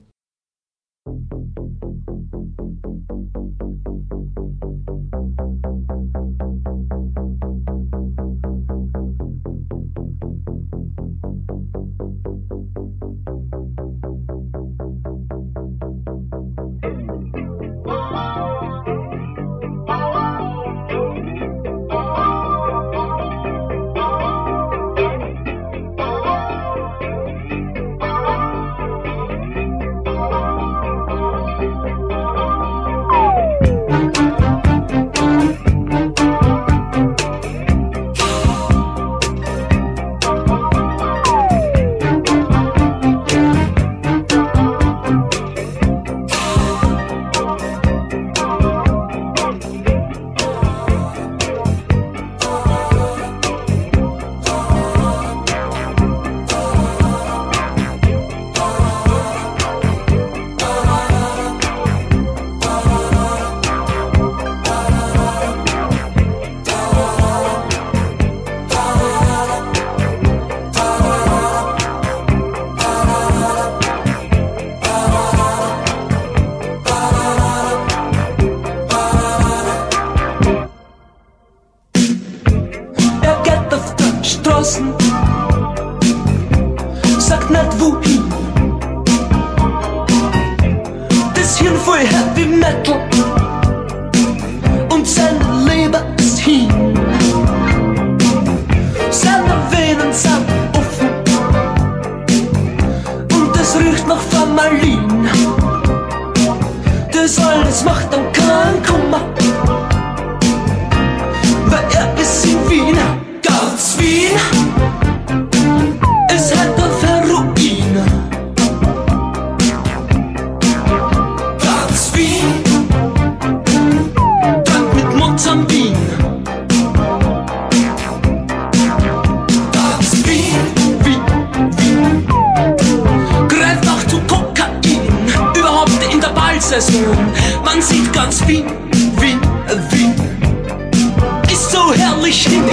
Man sieht ganz Wien, Wien, Wien ist so herrlich hin.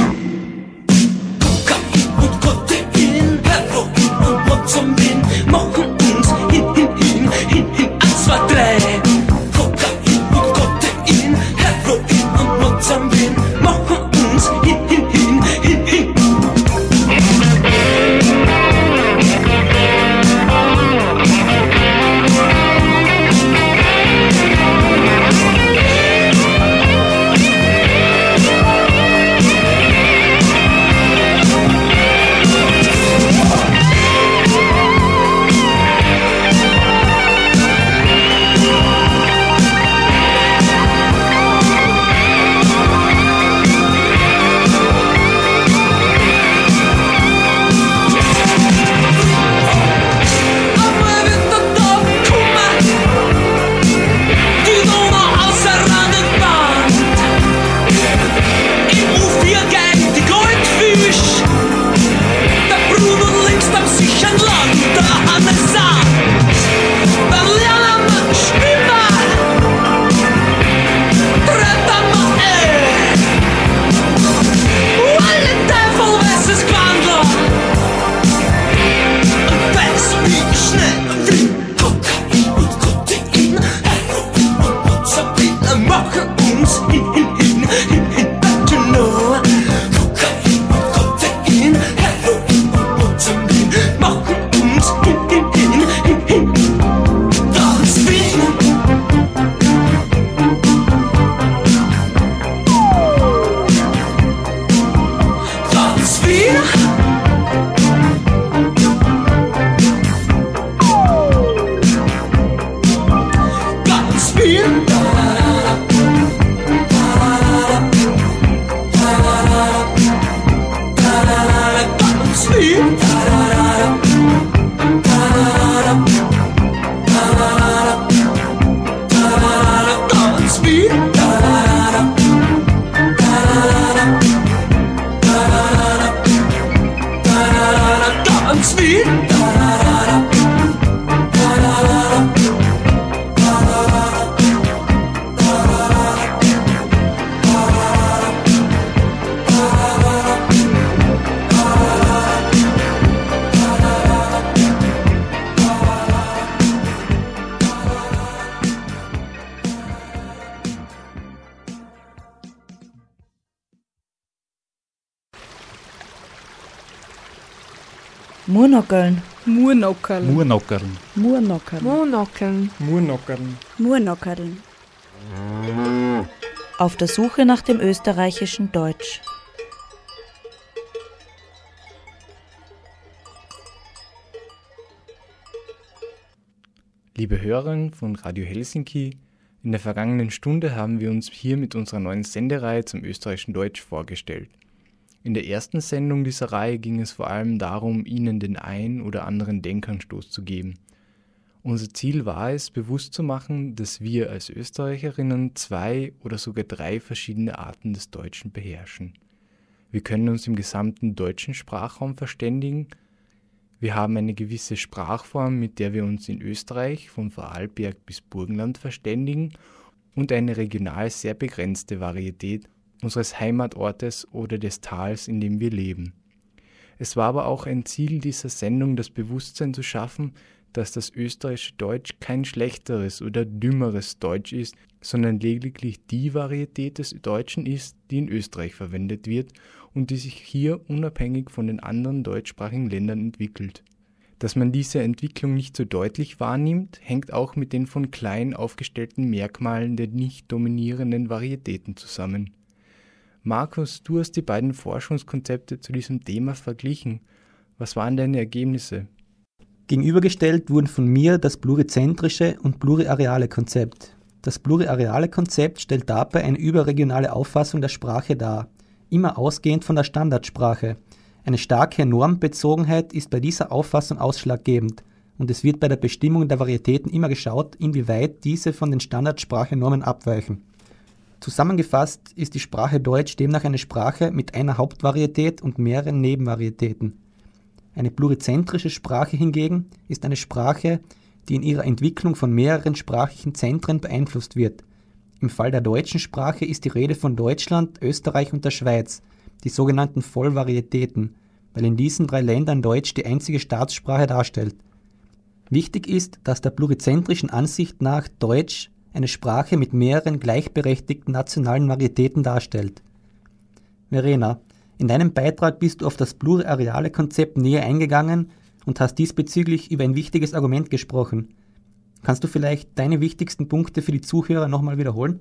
Kokain und Kodein, Heroin und Prozombin machen uns hin. 1, 2, 3. Kokain und Kodein. Murnockeln. Murnockeln. Murnockeln. Murnockeln. Murnockeln. Murnockeln. Murnockeln. Auf der Suche nach dem österreichischen Deutsch. Liebe Hörerinnen von Radio Helsinki, in der vergangenen Stunde haben wir uns hier mit unserer neuen Sendereihe zum österreichischen Deutsch vorgestellt. In der ersten Sendung dieser Reihe ging es vor allem darum, Ihnen den ein oder anderen Denkanstoß zu geben. Unser Ziel war es, bewusst zu machen, dass wir als Österreicherinnen 2 oder sogar 3 verschiedene Arten des Deutschen beherrschen. Wir können uns im gesamten deutschen Sprachraum verständigen. Wir haben eine gewisse Sprachform, mit der wir uns in Österreich von Vorarlberg bis Burgenland verständigen und eine regional sehr begrenzte Varietät unseres Heimatortes oder des Tals, in dem wir leben. Es war aber auch ein Ziel dieser Sendung, das Bewusstsein zu schaffen, dass das österreichische Deutsch kein schlechteres oder dümmeres Deutsch ist, sondern lediglich die Varietät des Deutschen ist, die in Österreich verwendet wird und die sich hier unabhängig von den anderen deutschsprachigen Ländern entwickelt. Dass man diese Entwicklung nicht so deutlich wahrnimmt, hängt auch mit den von klein aufgestellten Merkmalen der nicht dominierenden Varietäten zusammen. Markus, du hast die beiden Forschungskonzepte zu diesem Thema verglichen. Was waren deine Ergebnisse? Gegenübergestellt wurden von mir das plurizentrische und pluriareale Konzept. Das pluriareale Konzept stellt dabei eine überregionale Auffassung der Sprache dar, immer ausgehend von der Standardsprache. Eine starke Normbezogenheit ist bei dieser Auffassung ausschlaggebend und es wird bei der Bestimmung der Varietäten immer geschaut, inwieweit diese von den Standardsprachennormen abweichen. Zusammengefasst ist die Sprache Deutsch demnach eine Sprache mit einer Hauptvarietät und mehreren Nebenvarietäten. Eine plurizentrische Sprache hingegen ist eine Sprache, die in ihrer Entwicklung von mehreren sprachlichen Zentren beeinflusst wird. Im Fall der deutschen Sprache ist die Rede von Deutschland, Österreich und der Schweiz, die sogenannten Vollvarietäten, weil in diesen 3 Ländern Deutsch die einzige Staatssprache darstellt. Wichtig ist, dass der plurizentrischen Ansicht nach Deutsch eine Sprache mit mehreren gleichberechtigten nationalen Varietäten darstellt. Verena, in deinem Beitrag bist du auf das pluriareale Konzept näher eingegangen und hast diesbezüglich über ein wichtiges Argument gesprochen. Kannst du vielleicht deine wichtigsten Punkte für die Zuhörer nochmal wiederholen?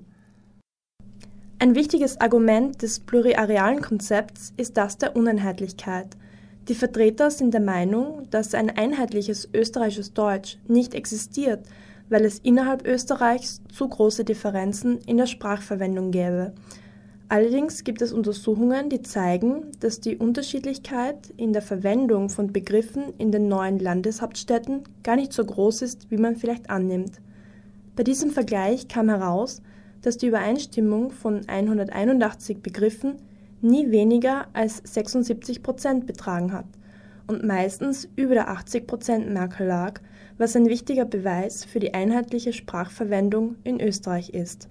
Ein wichtiges Argument des pluriarealen Konzepts ist das der Uneinheitlichkeit. Die Vertreter sind der Meinung, dass ein einheitliches österreichisches Deutsch nicht existiert, weil es innerhalb Österreichs zu große Differenzen in der Sprachverwendung gäbe. Allerdings gibt es Untersuchungen, die zeigen, dass die Unterschiedlichkeit in der Verwendung von Begriffen in den neuen Landeshauptstädten gar nicht so groß ist, wie man vielleicht annimmt. Bei diesem Vergleich kam heraus, dass die Übereinstimmung von 181 Begriffen nie weniger als 76% betragen hat und meistens über der 80%-Marke lag, was ein wichtiger Beweis für die einheitliche Sprachverwendung in Österreich ist.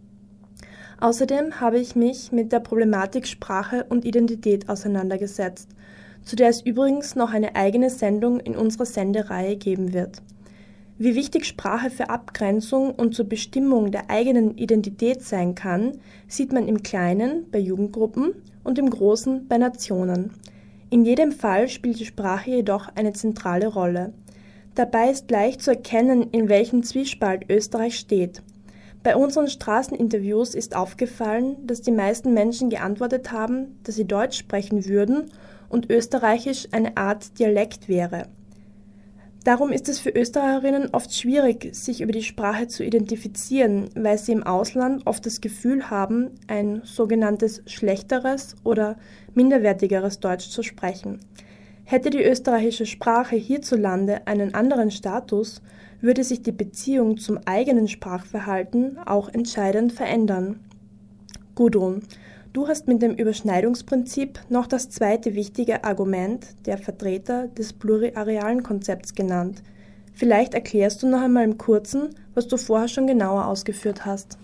Außerdem habe ich mich mit der Problematik Sprache und Identität auseinandergesetzt, zu der es übrigens noch eine eigene Sendung in unserer Sendereihe geben wird. Wie wichtig Sprache für Abgrenzung und zur Bestimmung der eigenen Identität sein kann, sieht man im Kleinen bei Jugendgruppen und im Großen bei Nationen. In jedem Fall spielt die Sprache jedoch eine zentrale Rolle. Dabei ist leicht zu erkennen, in welchem Zwiespalt Österreich steht. Bei unseren Straßeninterviews ist aufgefallen, dass die meisten Menschen geantwortet haben, dass sie Deutsch sprechen würden und Österreichisch eine Art Dialekt wäre. Darum ist es für Österreicherinnen oft schwierig, sich über die Sprache zu identifizieren, weil sie im Ausland oft das Gefühl haben, ein sogenanntes schlechteres oder minderwertigeres Deutsch zu sprechen. Hätte die österreichische Sprache hierzulande einen anderen Status, würde sich die Beziehung zum eigenen Sprachverhalten auch entscheidend verändern. Gudrun, du hast mit dem Überschneidungsprinzip noch das zweite wichtige Argument der Vertreter des pluriarealen Konzepts genannt. Vielleicht erklärst du noch einmal im Kurzen, was du vorher schon genauer ausgeführt hast.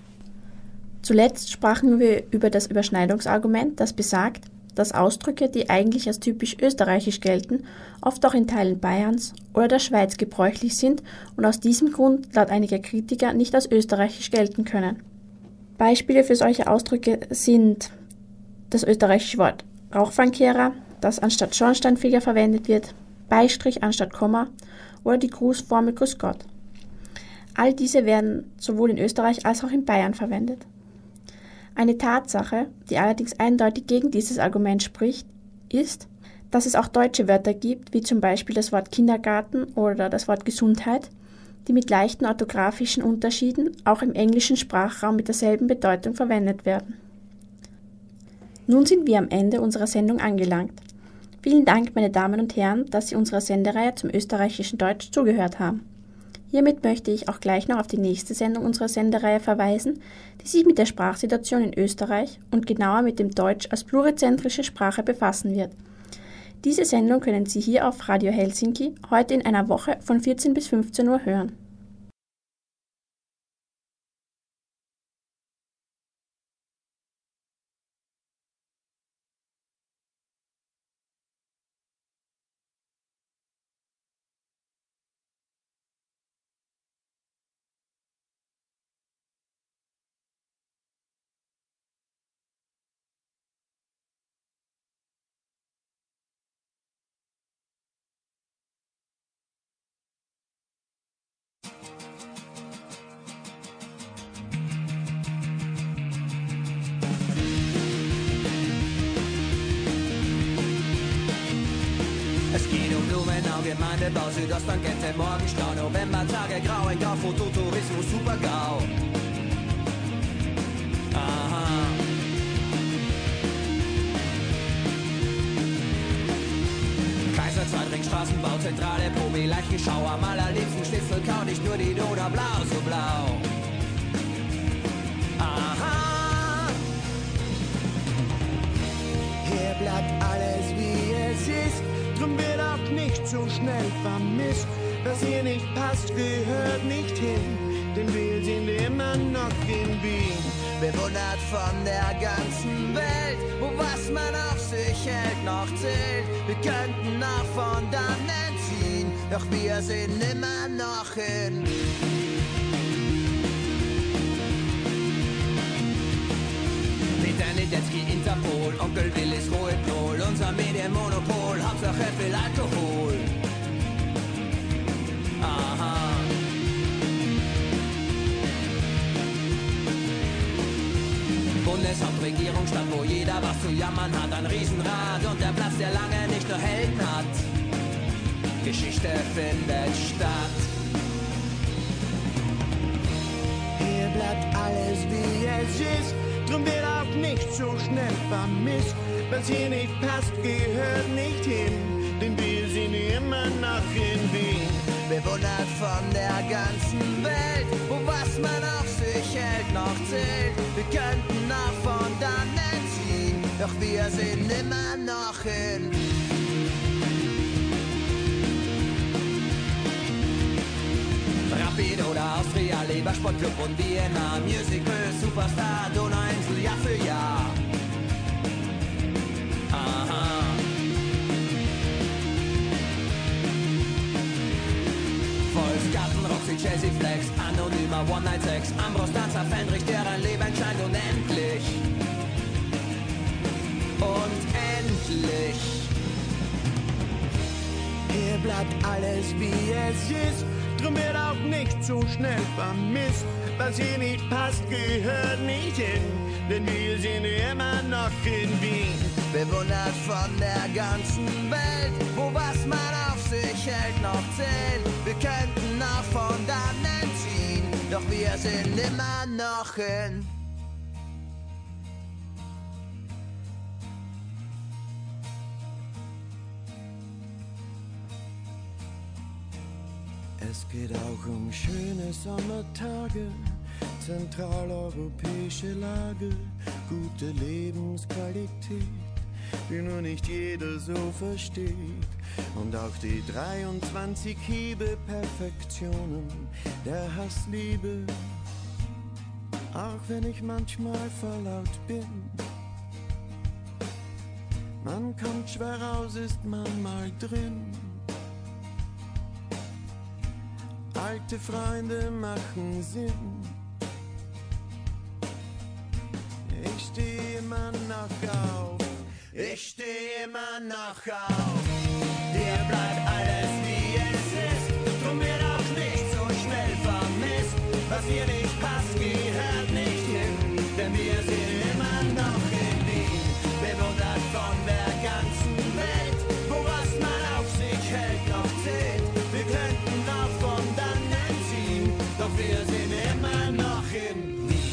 Zuletzt sprachen wir über das Überschneidungsargument, das besagt, dass Ausdrücke, die eigentlich als typisch österreichisch gelten, oft auch in Teilen Bayerns oder der Schweiz gebräuchlich sind und aus diesem Grund laut einiger Kritiker nicht als österreichisch gelten können. Beispiele für solche Ausdrücke sind das österreichische Wort Rauchfangkehrer, das anstatt Schornsteinfeger verwendet wird, Beistrich anstatt Komma oder die Grußformel Grüß Gott. All diese werden sowohl in Österreich als auch in Bayern verwendet. Eine Tatsache, die allerdings eindeutig gegen dieses Argument spricht, ist, dass es auch deutsche Wörter gibt, wie zum Beispiel das Wort Kindergarten oder das Wort Gesundheit, die mit leichten orthografischen Unterschieden auch im englischen Sprachraum mit derselben Bedeutung verwendet werden. Nun sind wir am Ende unserer Sendung angelangt. Vielen Dank, meine Damen und Herren, dass Sie unserer Sendereihe zum österreichischen Deutsch zugehört haben. Hiermit möchte ich auch gleich noch auf die nächste Sendung unserer Sendereihe verweisen, die sich mit der Sprachsituation in Österreich und genauer mit dem Deutsch als plurizentrische Sprache befassen wird. Diese Sendung können Sie hier auf Radio Helsinki heute in einer Woche von 14 bis 15 Uhr hören. Es geht um Blumenau, Gemeindebau, Südosttangente, Morgenstau, Novembertage, grau, ein Gau, Fototourismus, Super-GAU. Aha. Kaiserzeit, Straßenbau, Zentrale, Probi, Leichenschau, am allerliebsten Schnitzelkau, nicht nur die Donau, blau, so blau. Aha. Hier bleibt alles wie es ist, drum wird auch nicht so schnell vermisst. Was hier nicht passt, gehört nicht hin, denn wir sind immer noch in Wien. Bewundert von der ganzen Welt, wo was man auf sich hält noch zählt. Wir könnten noch von dannen ziehen, doch wir sind immer noch in. Peter Niedetzky, Interpol, Onkel Willis, Rohypnol, unser Medienmonopol, Hauptsache viel Alkohol. Aha. Bundeshauptregierung, Stadt, wo jeder was zu jammern hat, ein Riesenrad und der Platz, der lange nicht nur Helden hat. Geschichte findet statt. Hier bleibt alles wie es ist, drum wird auch nicht so schnell vermisst. Was hier nicht passt, gehört nicht hin, denn wir sind immer noch in Wien. Bewundert von der ganzen Welt, wo was man auf sich hält noch zählt. Wir könnten noch von dannen ziehen, doch wir sind immer noch in. Rapid oder Austria, Lebersportclub und Vienna, Musical, Superstar, Donauinsel, Jahr für Jahr. Aha. Volksgarten, Roxy, Chelsea Flex, anonymer One-Night-Sex, Ambros, Danzer, Fendrich, deren Leben scheint unendlich. Und endlich. Hier bleibt alles wie es ist, drum wird auch nicht so schnell vermisst. Was hier nicht passt, gehört nicht hin, denn wir sind immer noch in Wien. Bewundert von der ganzen Welt, wo was man auf sich hält noch zählt. Wir könnten noch von dannen ziehen, doch wir sind immer noch in. Es geht auch um schöne Sommertage, zentraleuropäische Lage, gute Lebensqualität, die nur nicht jeder so versteht. Und auch die 23 Hiebe-Perfektionen der Hassliebe, auch wenn ich manchmal verlaut bin. Man kommt schwer raus, ist man mal drin. Alte Freunde machen Sinn. Ich steh immer noch auf. Ich steh immer noch auf. Der hier bleibt alles wie es ist. Drum wird auch nicht so schnell vermisst. Was hier nicht passt, gehört nicht hin, denn wir sind immer noch in Wien, bewundert von der ganzen Welt, wo was man auf sich hält noch zählt. Wir könnten noch von dannen ziehen, doch wir sind immer noch in Wien.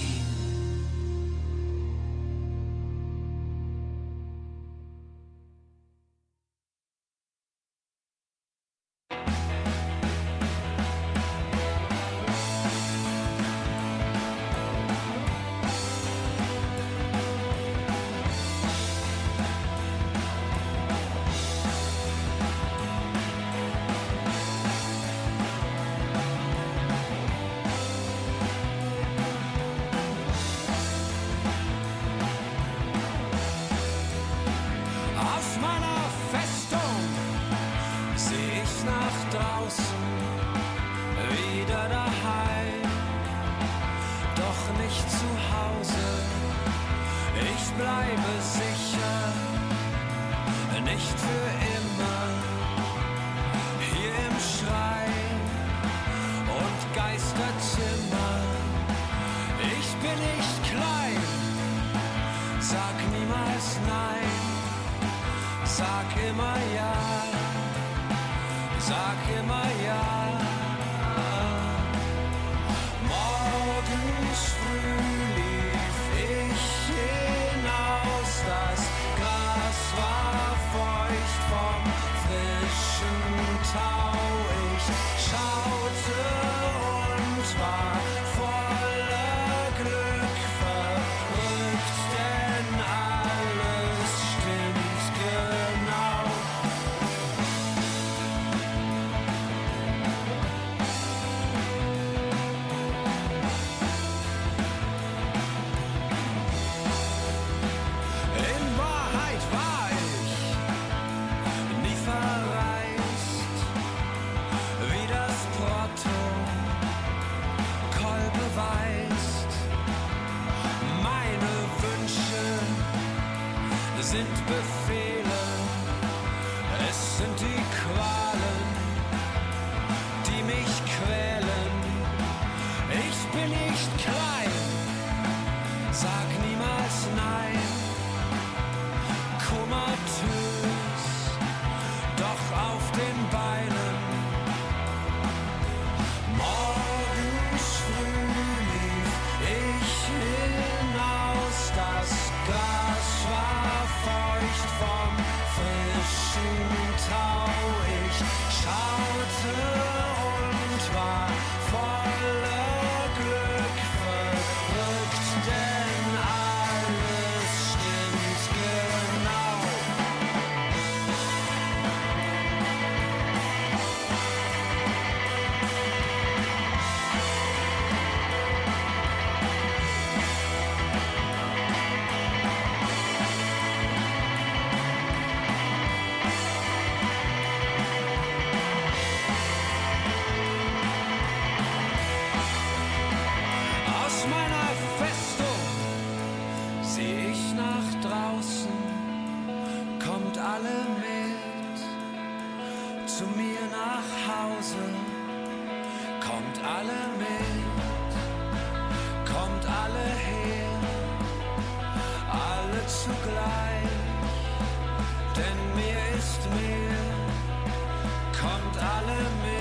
Aus meiner Festung seh ich nach draußen, wieder daheim, doch nicht zu Hause. Ich bleibe sicher, nicht für immer, hier im Schrein und Geisterzimmer. Ich bin nicht klein, sag niemals nein. Sag immer ja, sag immer ja. Morgens früh lief ich hinaus, das Gras war feucht vom frischen Tau. Ich schaute und war voller Glück, verrückt, denn alles stimmt genau. In Wahrheit war ich nie verreist, wie das Protokoll beweist. Meine Wünsche sind Befehle, es sind die Qualen, die mich quälen. Ich bin nicht klein, sag niemals nein. Komatös, doch auf den Beinen. Morgens früh lief ich hinaus, das Gras war feucht vom frischen Tau. Ich schaute und war voller Glück, verrückt, denn alles stimmt genau. Aus meiner Festung seh ich nach draußen, kommt alle mit zu mir nach Hause, kommt alle mit, kommt alle her, alle zugleich, denn mir ist mehr, kommt alle mit.